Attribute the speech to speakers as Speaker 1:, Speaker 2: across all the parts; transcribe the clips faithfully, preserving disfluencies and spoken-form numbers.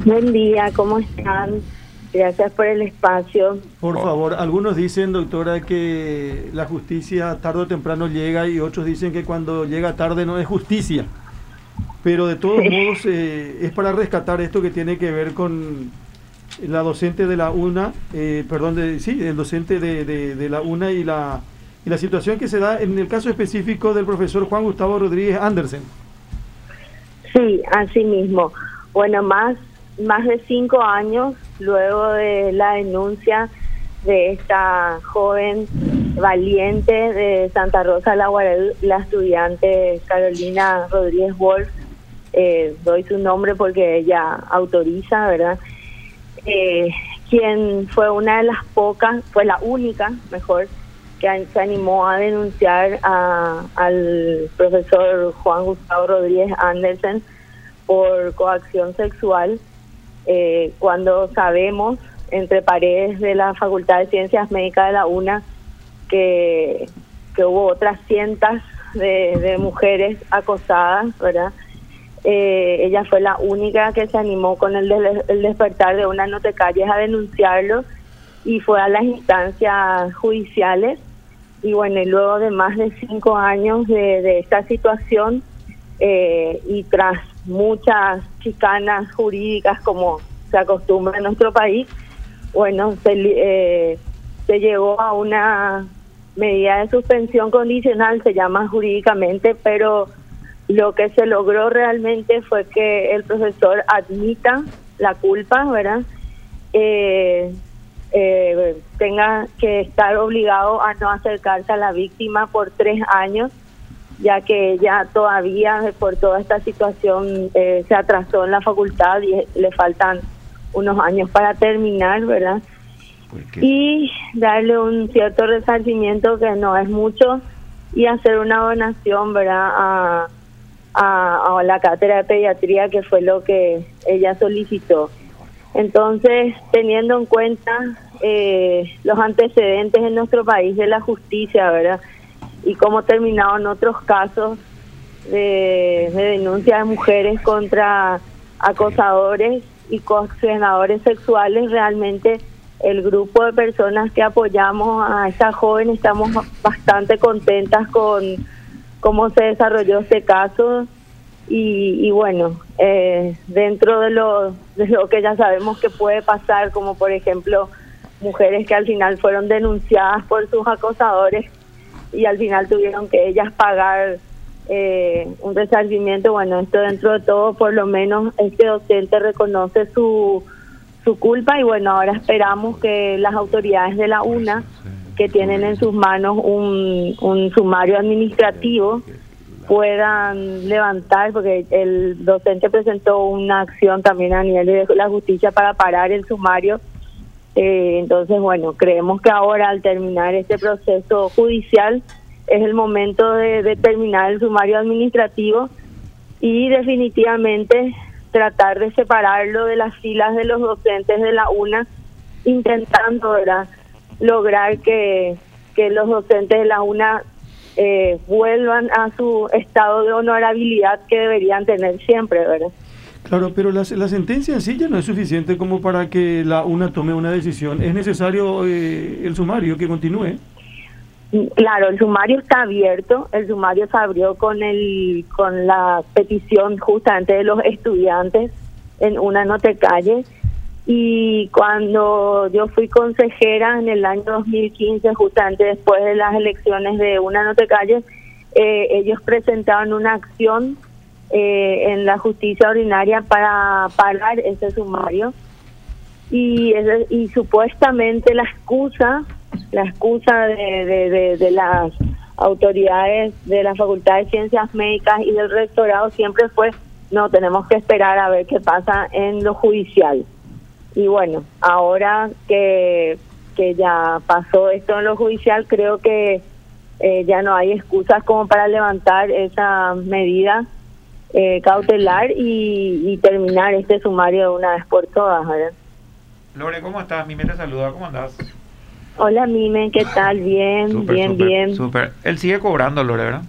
Speaker 1: Buen día, ¿cómo están? Gracias por el espacio.
Speaker 2: Por favor, algunos dicen, doctora, que la justicia tarde o temprano llega y otros dicen que cuando llega tarde no es justicia. Pero de todos sí. modos eh, es para rescatar esto que tiene que ver con la docente de la UNA, eh, perdón, de, sí, el docente de, de, de la UNA y la, y la situación que se da en el caso específico del profesor Juan Gustavo Rodríguez Andersen.
Speaker 1: Sí, así mismo. Bueno, más, más de cinco años luego de la denuncia de esta joven valiente de Santa Rosa la Guarel, la estudiante Carolina Rodríguez Wolf, eh, doy su nombre porque ella autoriza, ¿verdad? Eh, quien fue una de las pocas, fue la única, mejor, que se animó a denunciar a, al profesor Juan Gustavo Rodríguez Andersen por coacción sexual, eh, cuando sabemos, entre paredes de la Facultad de Ciencias Médicas de la UNA, que, que hubo otras cientos de, de mujeres acosadas, ¿verdad? Eh, ella fue la única que se animó con el, de, el despertar de una notecalles a denunciarlo y fue a las instancias judiciales. Y bueno, y luego de más de cinco años de, de esta situación eh, y tras muchas chicanas jurídicas como se acostumbra en nuestro país, bueno, se, eh, se llegó a una medida de suspensión condicional, se llama jurídicamente, pero lo que se logró realmente fue que el profesor admita la culpa, ¿verdad? Eh, eh, tenga que estar obligado a no acercarse a la víctima por tres años, ya que ella todavía, por toda esta situación, eh, se atrasó en la facultad y le faltan unos años para terminar, ¿verdad? Y darle un cierto resarcimiento que no es mucho y hacer una donación, ¿verdad?, a, a, a la cátedra de pediatría, que fue lo que ella solicitó. Entonces, teniendo en cuenta eh, los antecedentes en nuestro país de la justicia, ¿verdad?, y cómo terminaron otros casos de, de denuncia de mujeres contra acosadores y coaccionadores sexuales, realmente el grupo de personas que apoyamos a esta joven estamos bastante contentas con cómo se desarrolló este caso y, y bueno, eh, dentro de lo, de lo que ya sabemos que puede pasar, como por ejemplo mujeres que al final fueron denunciadas por sus acosadores y al final tuvieron que ellas pagar eh, un resarcimiento. Bueno, esto dentro de todo, por lo menos este docente reconoce su su culpa y bueno, ahora esperamos que las autoridades de la UNA, que tienen en sus manos un, un sumario administrativo, puedan levantar, porque el docente presentó una acción también a nivel de la justicia para parar el sumario. Eh, entonces, bueno, creemos que ahora, al terminar este proceso judicial, es el momento de, de terminar el sumario administrativo y definitivamente tratar de separarlo de las filas de los docentes de la UNA, intentando, ¿verdad?, lograr que, que los docentes de la UNA eh, vuelvan a su estado de honorabilidad que deberían tener siempre, ¿verdad?
Speaker 2: Claro, pero la, la sentencia en sí ya no es suficiente como para que la UNA tome una decisión. Es necesario eh, el sumario que continúe.
Speaker 1: Claro, el sumario está abierto, el sumario se abrió con el con la petición justamente de los estudiantes en una notecalle, y cuando yo fui consejera en el año dos mil quince, justamente después de las elecciones de una notecalle, eh, ellos presentaron una acción eh, en la justicia ordinaria para parar ese sumario y, ese, y supuestamente la excusa la excusa de, de, de, de las autoridades de la Facultad de Ciencias Médicas y del rectorado siempre fue: no, tenemos que esperar a ver qué pasa en lo judicial. Y bueno, ahora que, que ya pasó esto en lo judicial, creo que eh, ya no hay excusas como para levantar esa medida eh, cautelar y, y terminar este sumario de una vez por todas, ¿verdad?
Speaker 3: Lore, ¿cómo estás? Mime te saluda, ¿cómo andás?
Speaker 1: Hola, Mime, ¿qué tal? Bien,
Speaker 3: super,
Speaker 1: bien,
Speaker 3: super,
Speaker 1: bien.
Speaker 3: Súper. Él sigue cobrando, Lore, ¿verdad?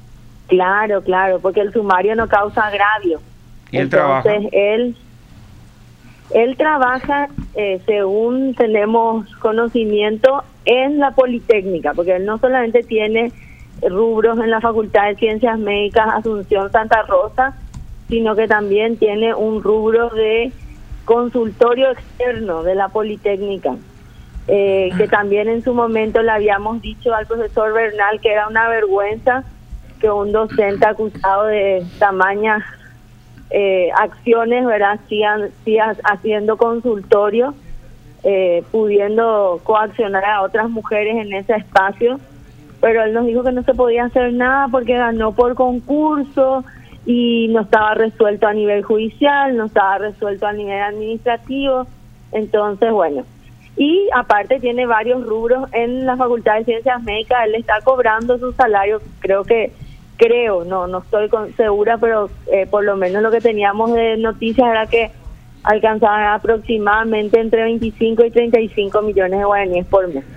Speaker 1: Claro, claro, porque el sumario no causa agravio.
Speaker 3: ¿Y el
Speaker 1: Entonces,
Speaker 3: trabajo?
Speaker 1: él Él trabaja, eh, según tenemos conocimiento, en la Politécnica, porque él no solamente tiene rubros en la Facultad de Ciencias Médicas Asunción Santa Rosa, sino que también tiene un rubro de consultorio externo de la Politécnica, eh, que también en su momento le habíamos dicho al profesor Bernal que era una vergüenza que un docente acusado de tamañas eh, acciones, ¿verdad?, sigan, sigan haciendo consultorio, eh, pudiendo coaccionar a otras mujeres en ese espacio, pero él nos dijo que no se podía hacer nada porque ganó por concurso y no estaba resuelto a nivel judicial, no estaba resuelto a nivel administrativo. Entonces, bueno, y aparte tiene varios rubros en la Facultad de Ciencias Médicas. Él está cobrando su salario, creo que, creo, no no estoy con, segura, pero eh, por lo menos lo que teníamos de noticias era que alcanzaban aproximadamente entre veinticinco y treinta y cinco millones de guaraníes por mes.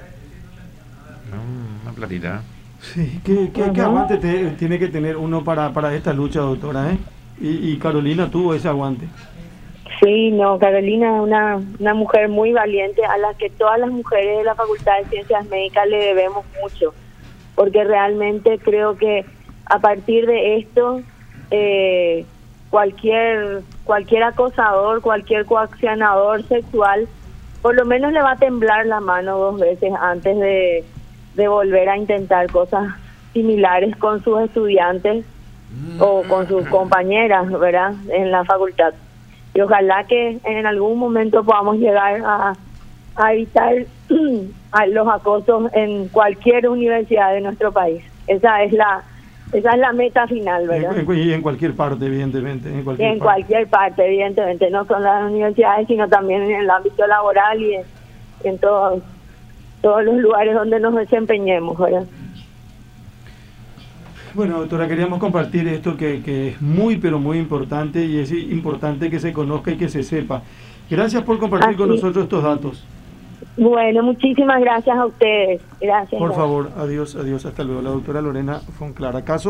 Speaker 3: Mm, una platita.
Speaker 2: Sí, ¿qué, qué,
Speaker 1: Ajá.
Speaker 2: qué aguante te- tiene que tener uno para, para esta lucha, doctora? ¿eh? Y, y Carolina tuvo ese aguante.
Speaker 1: Sí, no, Carolina es una, una mujer muy valiente a la que todas las mujeres de la Facultad de Ciencias Médicas le debemos mucho, porque realmente creo que a partir de esto eh, cualquier cualquier acosador, cualquier coaccionador sexual, por lo menos le va a temblar la mano dos veces antes de, de volver a intentar cosas similares con sus estudiantes o con sus compañeras, ¿verdad?, en la facultad. Y ojalá que en algún momento podamos llegar a, a evitar a los acosos en cualquier universidad de nuestro país. Esa es la esa es la meta final, ¿verdad?
Speaker 2: En, en- y en cualquier parte, evidentemente. En
Speaker 1: Y
Speaker 2: cualquier
Speaker 1: en
Speaker 2: parte.
Speaker 1: cualquier parte, evidentemente, no son las universidades, sino también en el ámbito laboral y en, en todos todos los lugares donde nos desempeñemos, ¿verdad?
Speaker 2: Bueno, doctora, queríamos compartir esto que, que es muy, pero muy importante, y es importante que se conozca y que se sepa. Gracias por compartir
Speaker 1: Así.
Speaker 2: con nosotros estos datos.
Speaker 1: Bueno, muchísimas gracias a ustedes. Gracias.
Speaker 2: Por
Speaker 1: gracias.
Speaker 2: favor, adiós, adiós, hasta luego. La doctora Lorena Fonclara. Caso